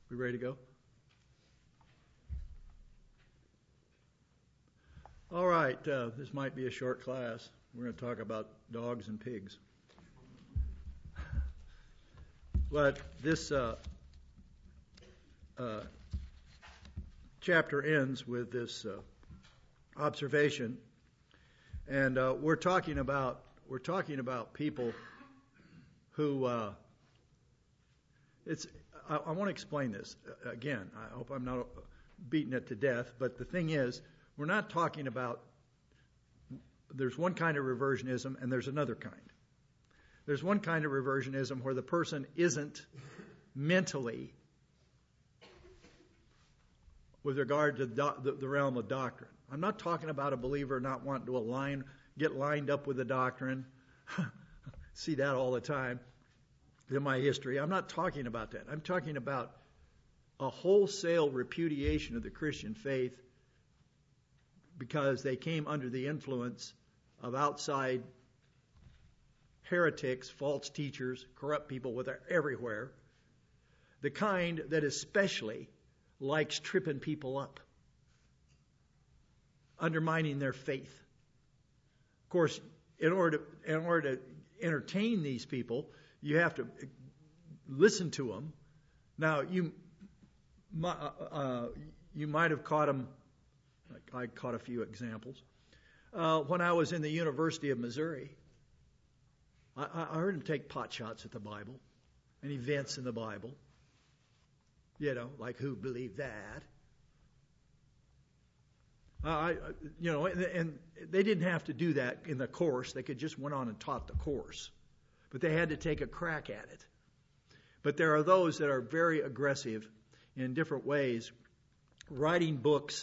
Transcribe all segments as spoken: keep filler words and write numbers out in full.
We ready to go? All right, uh, this might be a short class. We're going to talk about dogs and pigs. But this uh, uh, chapter ends with this uh, observation, and uh, we're talking about we're talking about people who uh, it's. I, I want to explain this again. I hope I'm not beating it to death, but the thing is, we're not talking about. There's one kind of reversionism, and there's another kind. There's one kind of reversionism where the person isn't mentally, with regard to the, the, the realm of doctrine. I'm not talking about a believer not wanting to align, get lined up with the doctrine. See that all the time in my history. I'm not talking about that. I'm talking about a wholesale repudiation of the Christian faith because they came under the influence of outside heretics, false teachers, corrupt people with are everywhere. The kind that especially likes tripping people up, undermining their faith. Of course, in order to, in order to entertain these people, you have to listen to them. Now, you uh, you might have caught them. I caught a few examples. Uh, when I was in the University of Missouri, I, I heard him take pot shots at the Bible and events in the Bible. You know, like who believed that? Uh, I, you know, and, and they didn't have to do that in the course. They could just went on and taught the course, but they had to take a crack at it. But there are those that are very aggressive in different ways, writing books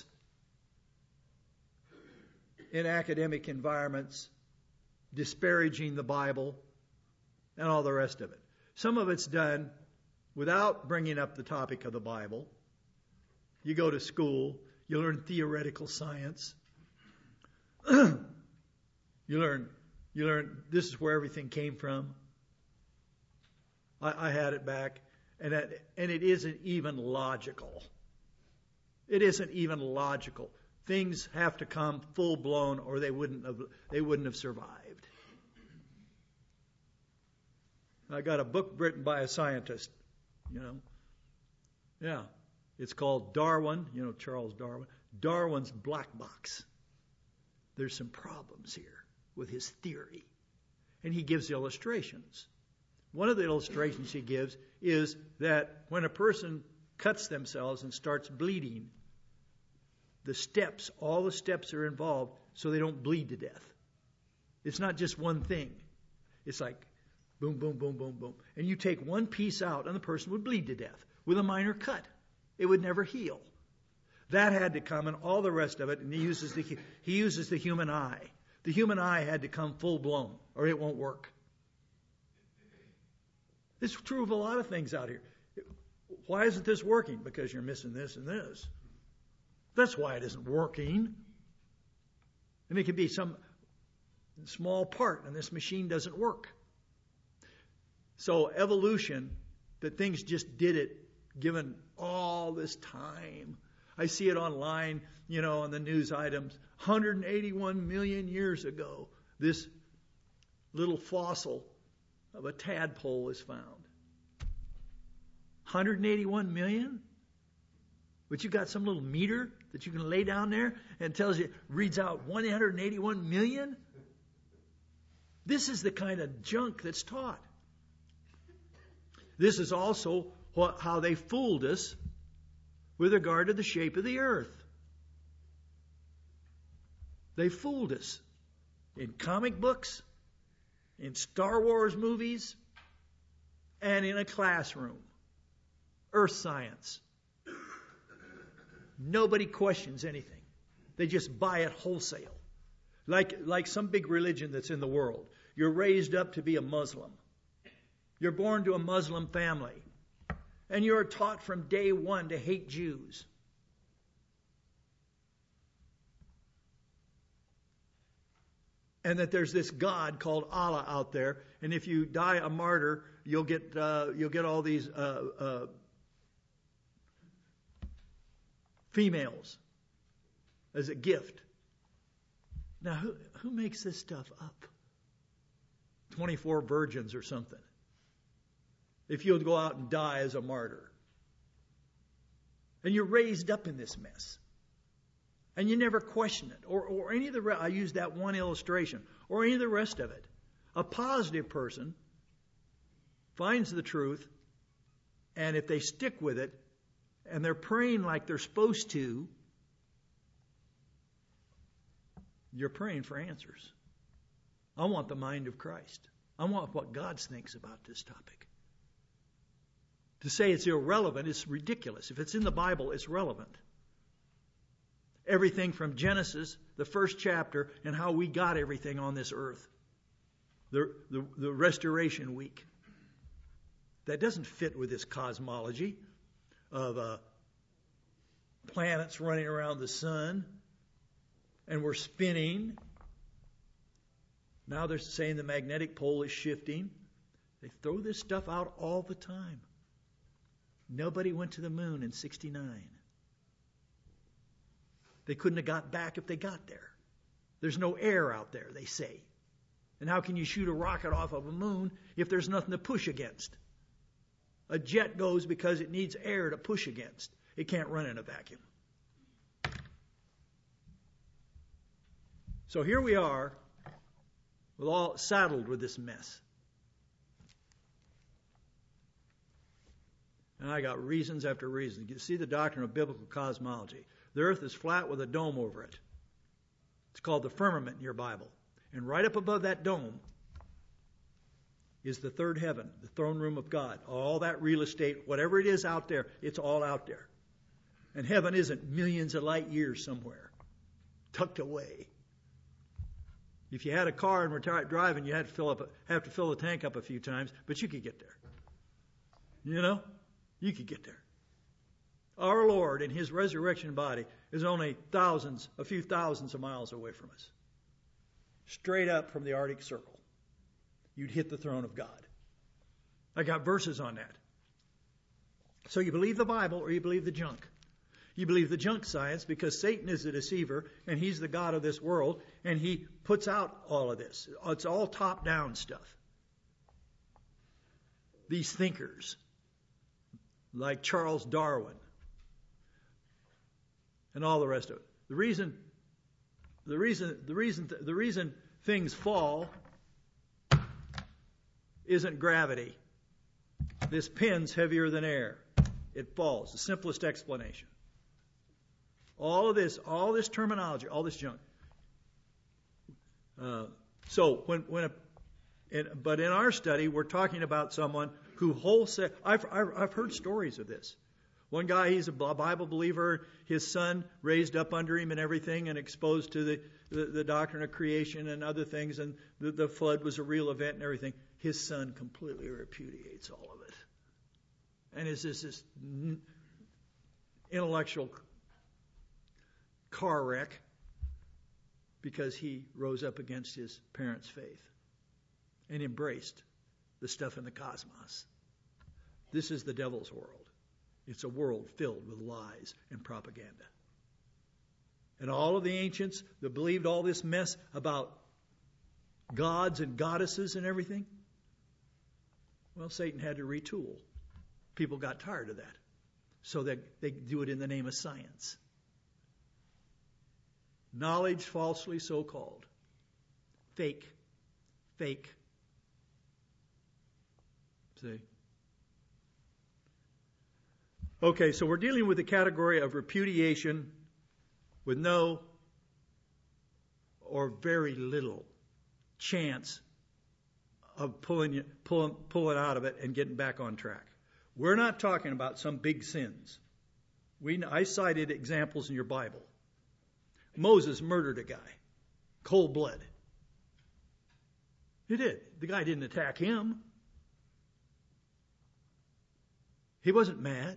in academic environments, disparaging the Bible, and all the rest of it. Some of it's done without bringing up the topic of the Bible. You go to school, you learn theoretical science. you learn, you learn this is where everything came from. I, I had it back, and that, and it isn't even logical. It isn't even logical. Things have to come full blown, or they wouldn't have they wouldn't have survived. I got a book written by a scientist, you know. Yeah, it's called Darwin. You know Charles Darwin. Darwin's Black Box. There's some problems here with his theory, and he gives illustrations. One of the illustrations he gives is that when a person cuts themselves and starts bleeding, the steps, all the steps are involved so they don't bleed to death. It's not just one thing. It's like boom, boom, boom, boom, boom. And you take one piece out and the person would bleed to death with a minor cut. It would never heal. That had to come and all the rest of it, and he uses the, he uses the human eye. The human eye had to come full blown or it won't work. It's true of a lot of things out here. Why isn't this working? Because you're missing this and this. That's why it isn't working. And it could be some small part, and this machine doesn't work. So evolution, that things just did it, given all this time. I see it online, you know, on the news items. one hundred eighty-one million years ago, this little fossil of a tadpole is found. one hundred eighty-one million? But you got some little meter that you can lay down there and tells you, reads out one hundred eighty-one million? This is the kind of junk that's taught. This is also what, how they fooled us with regard to the shape of the earth. They fooled us in comic books, in Star Wars movies, and in a classroom. Earth science. Nobody questions anything. They just buy it wholesale. Like, like some big religion that's in the world. You're raised up to be a Muslim. You're born to a Muslim family. And you're taught from day one to hate Jews. And that there's this God called Allah out there, and if you die a martyr, you'll get uh, you'll get all these uh, uh, females as a gift. Now, who, who makes this stuff up? twenty-four virgins or something. If you'll go out and die as a martyr. And you're raised up in this mess. And you never question it. Or, or any of the rest. I used that one illustration. Or any of the rest of it. A positive person finds the truth, and if they stick with it, and they're praying like they're supposed to, you're praying for answers. I want the mind of Christ. I want what God thinks about this topic. To say it's irrelevant is ridiculous. If it's in the Bible, it's relevant. Everything from Genesis, the first chapter, and how we got everything on this earth. The, the, the restoration week. That doesn't fit with this cosmology of uh, planets running around the sun and we're spinning. Now they're saying the magnetic pole is shifting. They throw this stuff out all the time. Nobody went to the moon in sixty-nine. They couldn't have got back if they got there. There's no air out there, they say. And how can you shoot a rocket off of a moon if there's nothing to push against? A jet goes because it needs air to push against. It can't run in a vacuum. So here we are, with all saddled with this mess. And I got reasons after reasons. You see the doctrine of biblical cosmology. The earth is flat with a dome over it. It's called the firmament in your Bible. And right up above that dome is the third heaven, the throne room of God. All that real estate, whatever it is out there, it's all out there. And heaven isn't millions of light years somewhere, tucked away. If you had a car and were driving, you had to fill up, have to fill the tank up a few times, but you could get there. You know, you could get there. Our Lord in His resurrection body is only thousands, a few thousands of miles away from us. Straight up from the Arctic Circle. You'd hit the throne of God. I got verses on that. So you believe the Bible or you believe the junk. You believe the junk science because Satan is the deceiver and he's the god of this world and he puts out all of this. It's all top-down stuff. These thinkers like Charles Darwin and all the rest of it. The reason, the reason, the reason, the reason things fall isn't gravity. This pin's heavier than air. It falls. The simplest explanation. All of this, all this terminology, all this junk. Uh, so when when a, in, but in our study, we're talking about someone who wholesale. I've, I've I've heard stories of this. One guy, he's a Bible believer. His son raised up under him and everything, and exposed to the the, the doctrine of creation and other things, and the, the flood was a real event and everything. His son completely repudiates all of it, and is this this intellectual car wreck because he rose up against his parents' faith and embraced the stuff in the cosmos. This is the devil's world. It's a world filled with lies and propaganda. And all of the ancients that believed all this mess about gods and goddesses and everything, well, Satan had to retool. People got tired of that. So that they do it in the name of science. Knowledge falsely so called. Fake. Fake. See? Okay, so we're dealing with the category of repudiation with no or very little chance of pulling you, pulling, pulling out of it and getting back on track. We're not talking about some big sins. We, I cited examples in your Bible. Moses murdered a guy. Cold blood. He did. The guy didn't attack him. He wasn't mad.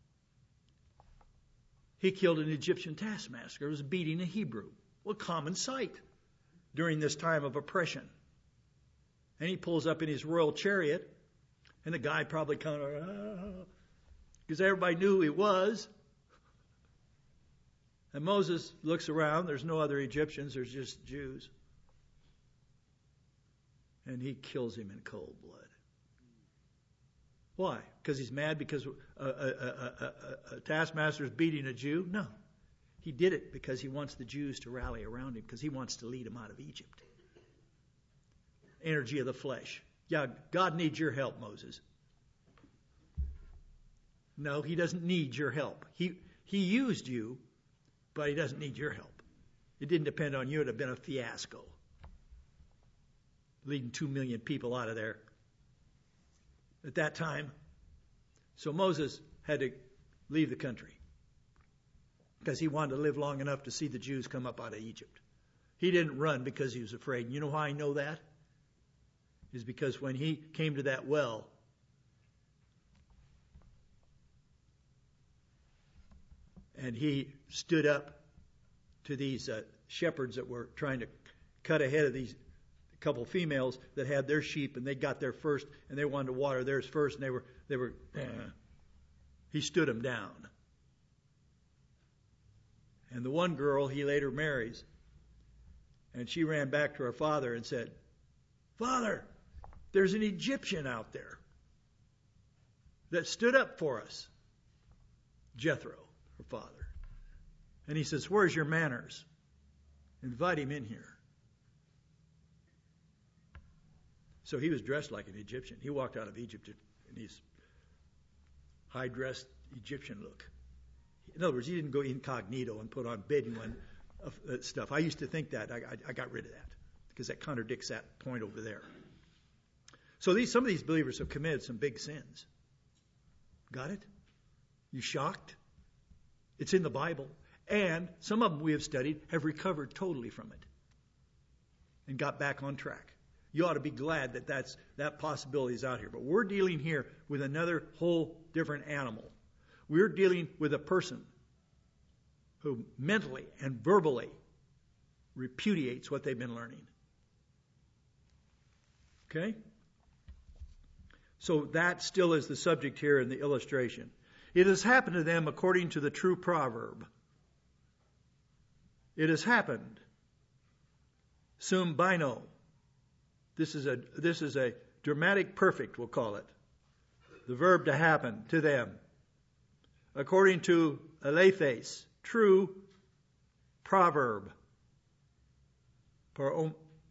He killed an Egyptian taskmaster. It was beating a Hebrew. Well, common sight during this time of oppression. And he pulls up in his royal chariot, and the guy probably kind of, because everybody knew who he was. And Moses looks around. There's no other Egyptians. There's just Jews. And he kills him in cold blood. Why? Because he's mad because a, a, a, a, a taskmaster is beating a Jew? No. He did it because he wants the Jews to rally around him, because he wants to lead them out of Egypt. Energy of the flesh. Yeah, God needs your help, Moses. No, he doesn't need your help. He he used you, but he doesn't need your help. It didn't depend on you. It would have been a fiasco. Leading two million people out of there at that time. So Moses had to leave the country because he wanted to live long enough to see the Jews come up out of Egypt. He didn't run because he was afraid. And you know how I know that? Is because when he came to that well, and he stood up to these uh, shepherds that were trying to cut ahead of these couple females that had their sheep, and they got there first, and they wanted to water theirs first, and they were they were. Uh, he stood them down. And the one girl he later marries, and she ran back to her father and said, "Father, there's an Egyptian out there that stood up for us." Jethro, her father. And he says, "Where's your manners? Invite him in here." So he was dressed like an Egyptian. He walked out of Egypt in his high-dressed Egyptian look. In other words, he didn't go incognito and put on Bedouin stuff. I used to think that. I, I, I got rid of that because that contradicts that point over there. So these, some of these believers have committed some big sins. Got it? You shocked? It's in the Bible. And some of them we have studied have recovered totally from it and got back on track. You ought to be glad that that's, that possibility is out here. But we're dealing here with another whole different animal. We're dealing with a person who mentally and verbally repudiates what they've been learning. Okay? So that still is the subject here in the illustration. It has happened to them according to the true proverb. It has happened. Sum bino. This is a this is a dramatic perfect, we'll call it. The verb to happen to them. According to alethes, true proverb. Parom,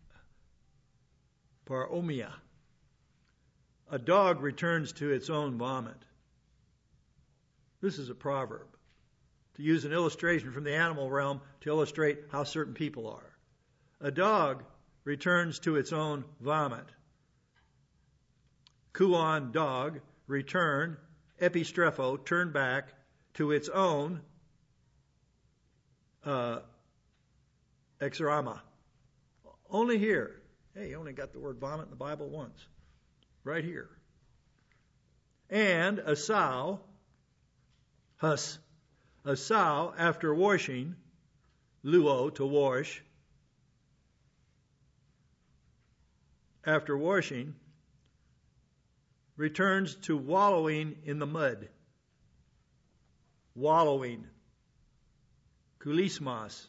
paromia. A dog returns to its own vomit. This is a proverb. To use an illustration from the animal realm to illustrate how certain people are. A dog returns to its own vomit. Kuon, dog, return, epistrepho, turn back to its own uh, exorama. Only here. Hey, you only got the word vomit in the Bible once. Right here. And a sow, hus, a sow after washing, luo, to wash, after washing, returns to wallowing in the mud. Wallowing. Kulismas.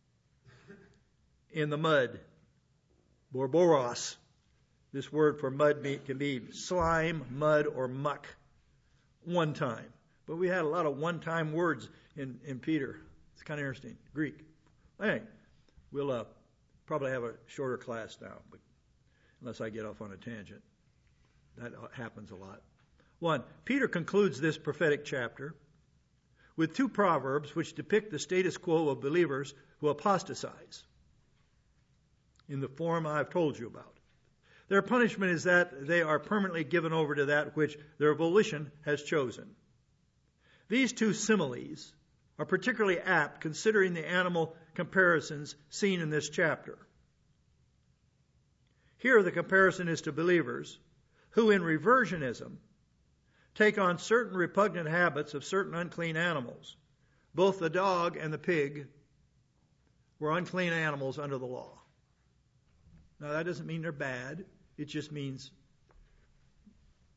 In the mud. Borboros. This word for mud can be slime, mud, or muck. One time. But we had a lot of one-time words in, in Peter. It's kind of interesting. Greek. Anyway, we'll uh, probably have a shorter class now, but unless I get off on a tangent. That happens a lot. One, Peter concludes this prophetic chapter with two proverbs which depict the status quo of believers who apostatize in the form I've told you about. Their punishment is that they are permanently given over to that which their volition has chosen. These two similes are particularly apt considering the animal comparisons seen in this chapter. Here the comparison is to believers who in reversionism take on certain repugnant habits of certain unclean animals. Both the dog and the pig were unclean animals under the law. Now that doesn't mean they're bad. It just means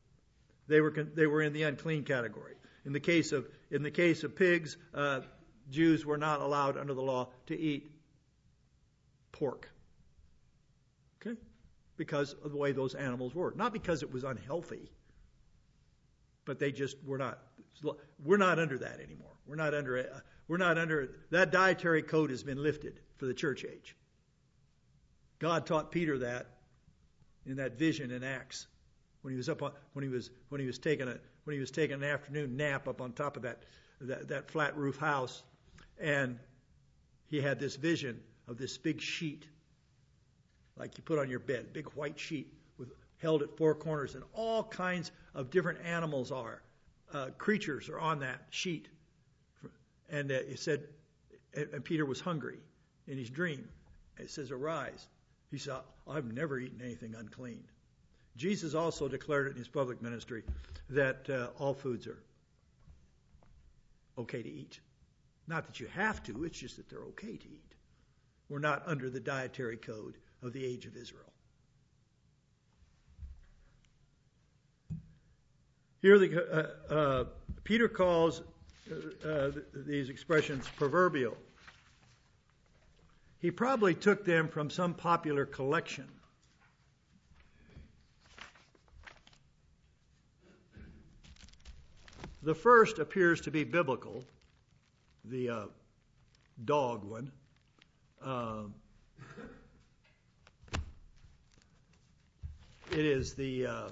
they were they were in the unclean category. In the case of in the case of pigs, uh, Jews were not allowed under the law to eat pork. Okay? Because of the way those animals were. Not because it was unhealthy, but they just were not. We're not under that anymore. We're not under, we're not under, that dietary code has been lifted for the church age. God taught Peter that in that vision in Acts when he was up on, when he was when he was taking a when he was taking an afternoon nap up on top of that that, that flat roof house, and he had this vision of this big sheet like you put on your bed, big white sheet with held at four corners, and all kinds of different animals are uh, creatures are on that sheet. And uh, it said, and, and Peter was hungry in his dream. It says, arise. He said, I've never eaten anything unclean. Jesus also declared it in his public ministry that uh, all foods are okay to eat. Not that you have to, it's just that they're okay to eat. We're not under the dietary code of the age of Israel. Here the, uh, uh, Peter calls uh, uh, these expressions proverbial. He probably took them from some popular collection. The first appears to be biblical, the uh, dog one. Uh, it is the uh,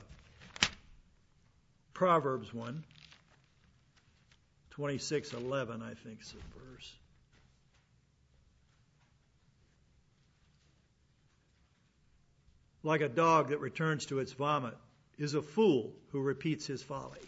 Proverbs one, twenty-six eleven, I think is the verse. Like a dog that returns to its vomit is a fool who repeats his folly.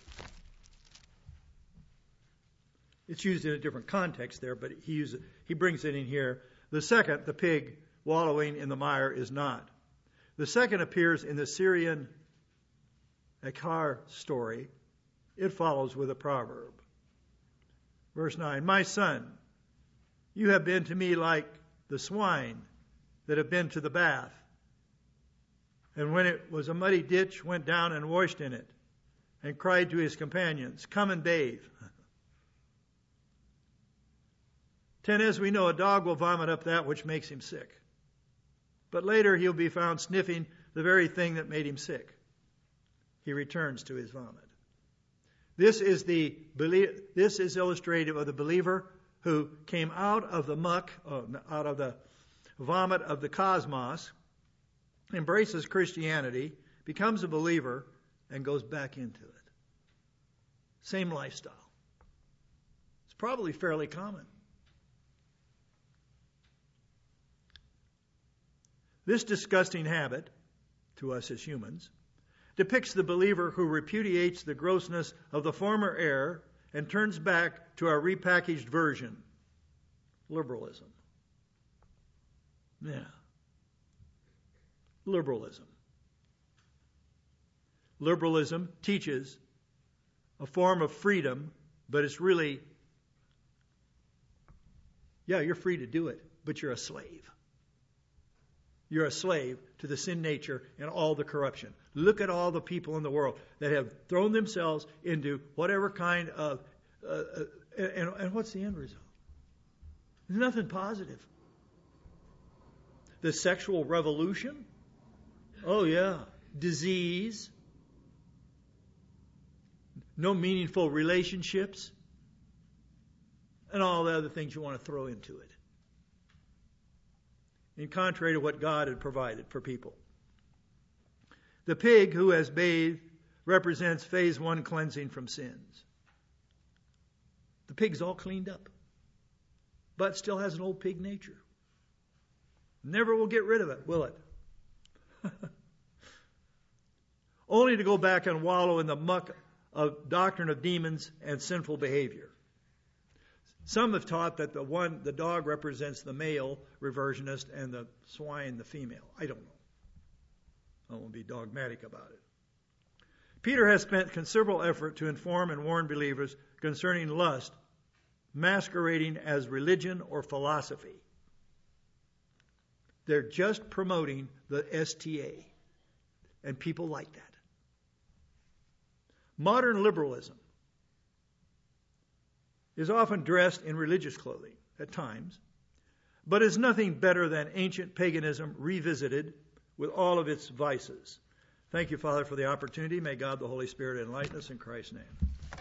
It's used in a different context there, but he uses, he brings it in here. The second, the pig wallowing in the mire, is not. The second appears in the Syrian Akhar story. It follows with a proverb. Verse nine, my son, you have been to me like the swine that have been to the bath. And when it was a muddy ditch, went down and washed in it, and cried to his companions, come and bathe. Ten, as we know, a dog will vomit up that which makes him sick. But later he'll be found sniffing the very thing that made him sick. He returns to his vomit. This is the this is illustrative of the believer who came out of the muck, uh, out of the vomit of the cosmos, embraces Christianity, becomes a believer, and goes back into it. Same lifestyle. It's probably fairly common. This disgusting habit, to us as humans, depicts the believer who repudiates the grossness of the former error and turns back to our repackaged version, liberalism. Yeah. Liberalism. Liberalism teaches a form of freedom, but it's really, yeah, you're free to do it, but you're a slave. You're a slave to the sin nature and all the corruption. Look at all the people in the world that have thrown themselves into whatever kind of, uh, uh, and, and what's the end result? There's nothing positive. The sexual revolution? Oh yeah. Disease. No meaningful relationships. And all the other things you want to throw into it. In contrary to what God had provided for people. The pig who has bathed represents phase one cleansing from sins. The pig's all cleaned up, but still has an old pig nature. Never will get rid of it, will it? Only to go back and wallow in the muck of doctrine of demons and sinful behavior. Some have taught that the one, the dog represents the male reversionist and the swine the female. I don't know. I won't be dogmatic about it. Peter has spent considerable effort to inform and warn believers concerning lust, masquerading as religion or philosophy. They're just promoting the S T A, and people like that. Modern liberalism is often dressed in religious clothing at times, but is nothing better than ancient paganism revisited with all of its vices. Thank you, Father, for the opportunity. May God the Holy Spirit enlighten us in Christ's name.